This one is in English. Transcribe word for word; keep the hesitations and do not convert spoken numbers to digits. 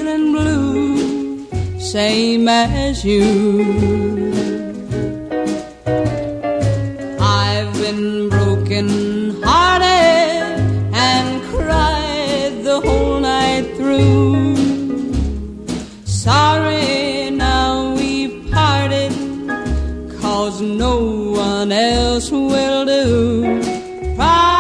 feeling blue, same as you. I've been broken hearted and cried the whole night through. Sorry now we've parted, 'cause no one else will do. Try